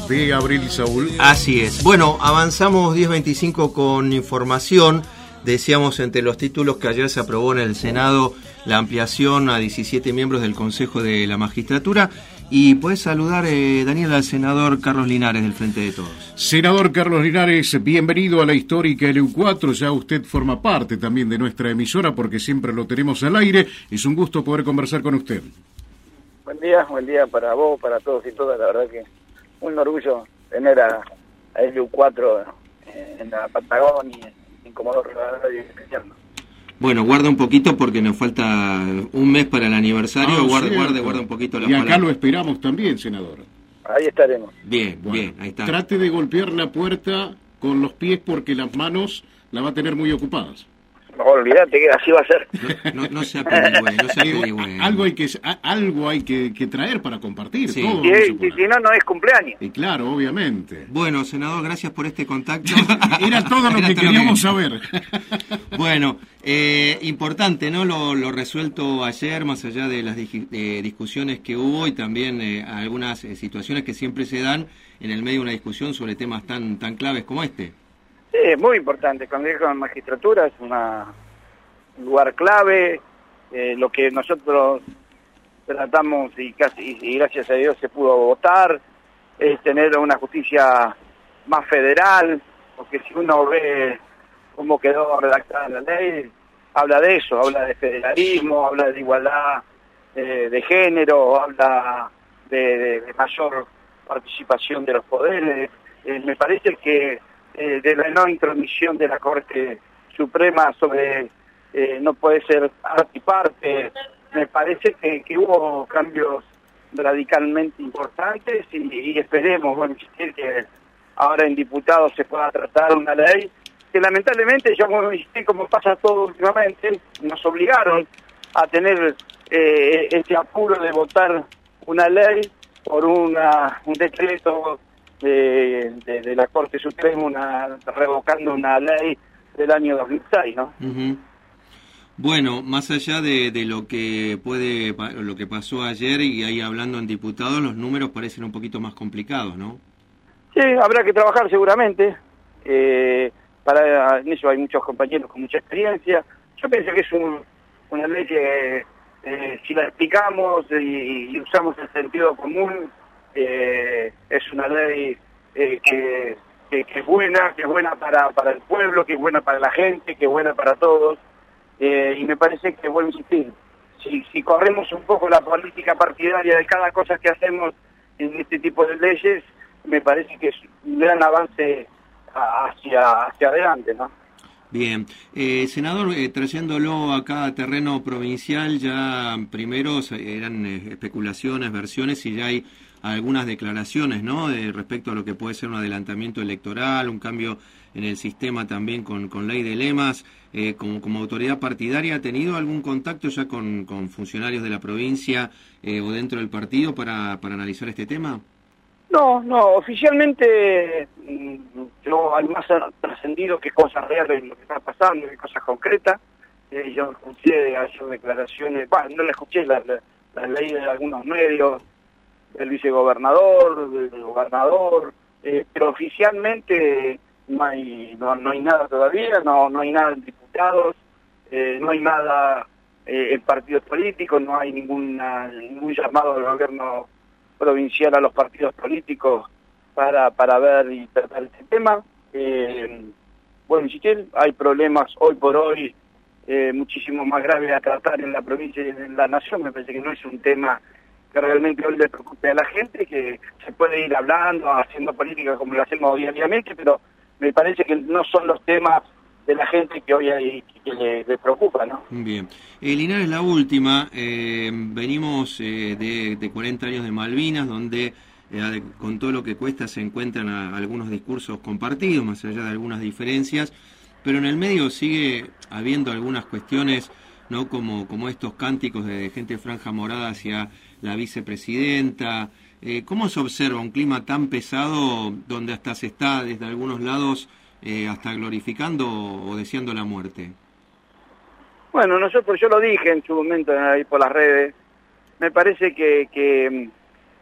de Abril Saúl. Así es. Bueno, avanzamos 10:25 con información. Decíamos entre los títulos que ayer se aprobó en el Senado la ampliación a 17 miembros del Consejo de la Magistratura. Y puedes saludar, Daniel, al senador Carlos Linares del Frente de Todos. Senador Carlos Linares, bienvenido a la histórica LU4. Ya usted forma parte también de nuestra emisora porque siempre lo tenemos al aire. Es un gusto poder conversar con usted. Buen día para vos, para todos y todas. La verdad que un orgullo tener a LU4 en la Patagonia y en Comodoro Rivadavia. Bueno, guarda un poquito porque nos falta un mes para el aniversario. Guarda un poquito la palabra. Y acá lo esperamos también, senador. Ahí estaremos. Bien, ahí está. Trate de golpear la puerta con los pies porque las manos la va a tener muy ocupadas. No, olvídate que así va a ser. No se apelligüe. Algo hay que traer para compartir. Sí. Todo Y si no, no es cumpleaños. Y claro, obviamente. Bueno, senador, gracias por este contacto. Era todo lo que queríamos saber. Bueno, importante, ¿no? Lo resuelto ayer, más allá de las discusiones que hubo y también algunas situaciones que siempre se dan en el medio de una discusión sobre temas tan claves como este. Sí, es muy importante. El Consejo de Magistratura es un lugar clave. Lo que nosotros tratamos y gracias a Dios se pudo votar es tener una justicia más federal, porque si uno ve cómo quedó redactada la ley, habla de eso, habla de federalismo, habla de igualdad de género, habla de mayor participación de los poderes. Me parece que de la no intromisión de la Corte Suprema sobre no puede ser parte y parte, me parece que hubo cambios radicalmente importantes y esperemos, bueno, que ahora en diputados se pueda tratar una ley que lamentablemente, como pasa todo últimamente, nos obligaron a tener este apuro de votar una ley por un decreto de la Corte Suprema, revocando una ley del año 2006, ¿no? Uh-huh. Bueno, más allá de lo que lo que pasó ayer y ahí hablando en diputados, los números parecen un poquito más complicados, ¿no? Sí, habrá que trabajar seguramente. En eso hay muchos compañeros con mucha experiencia. Yo pienso que es una ley que si la explicamos y usamos el sentido común, es una ley que es buena para el pueblo, que es buena para la gente, que es buena para todos. Y me parece que, vuelvo a insistir, si corremos un poco la política partidaria de cada cosa que hacemos en este tipo de leyes, me parece que es un gran avance hacia adelante, ¿no? Bien. Senador, trayéndolo acá a terreno provincial, ya primero eran especulaciones, versiones, y ya hay algunas declaraciones, ¿no?, respecto a lo que puede ser un adelantamiento electoral, un cambio en el sistema también con ley de lemas. Como autoridad partidaria, ¿ha tenido algún contacto ya con funcionarios de la provincia o dentro del partido para analizar este tema? No, oficialmente yo hay más trascendido que cosas reales lo que está pasando, que cosas concretas. Yo escuché ayer declaraciones, no le escuché la ley de algunos medios, del vicegobernador, del gobernador, pero oficialmente no hay nada todavía, no hay nada en diputados, no hay nada en partidos políticos, no hay ningún llamado del gobierno provincial a los partidos políticos para ver y tratar este tema. Bueno, si hay problemas hoy por hoy muchísimo más graves a tratar en la provincia y en la nación. Me parece que no es un tema que realmente hoy le preocupe a la gente, que se puede ir hablando, haciendo política como lo hacemos diariamente, pero me parece que no son los temas de la gente que hoy le preocupa, ¿no? Bien. Linares, la última. Venimos de 40 años de Malvinas, donde con todo lo que cuesta se encuentran algunos discursos compartidos, más allá de algunas diferencias, pero en el medio sigue habiendo algunas cuestiones, ¿no?, como estos cánticos de gente de franja morada hacia la vicepresidenta. ¿Cómo se observa un clima tan pesado donde hasta se está desde algunos lados hasta glorificando o deseando la muerte? Bueno, yo lo dije en su momento ahí por las redes, me parece que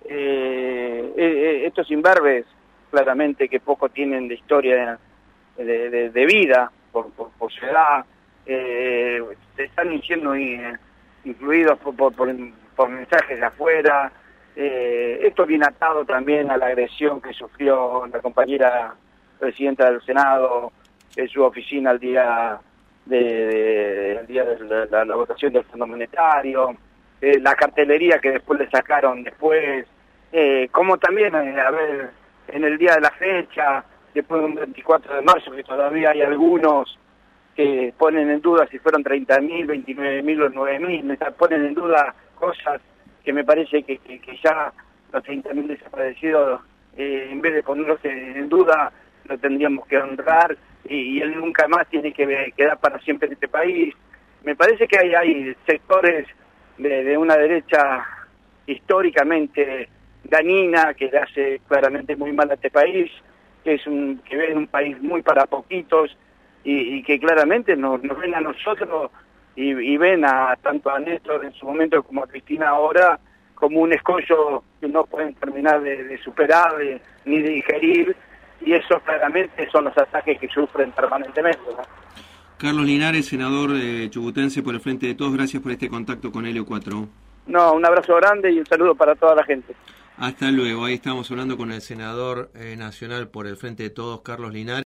estos imberbes, claramente que poco tienen de historia de vida por su edad, se están siendo influidos por mensajes de afuera. Esto viene atado también a la agresión que sufrió la compañera presidenta del Senado en su oficina el día de la votación del Fondo Monetario, la cartelería que después le sacaron después, como también, en el día de la fecha, después de un 24 de marzo, que todavía hay algunos que ponen en duda si fueron 30.000, 29.000 o 9.000, ponen en duda cosas que me parece que ya los 30.000 desaparecidos, en vez de ponerlos en duda, lo tendríamos que honrar, y él nunca más tiene que quedar para siempre en este país. Me parece que hay sectores de una derecha históricamente dañina, que le hace claramente muy mal a este país, que ven un país muy para poquitos, y que claramente nos ven a nosotros y ven tanto a Néstor en su momento como a Cristina ahora como un escollo que no pueden terminar de superar ni de digerir, y eso claramente son los ataques que sufren permanentemente, ¿no? Carlos Linares, senador chubutense por el Frente de Todos, gracias por este contacto con Helio 4. No, un abrazo grande y un saludo para toda la gente. Hasta luego, ahí estamos hablando con el senador nacional por el Frente de Todos, Carlos Linares.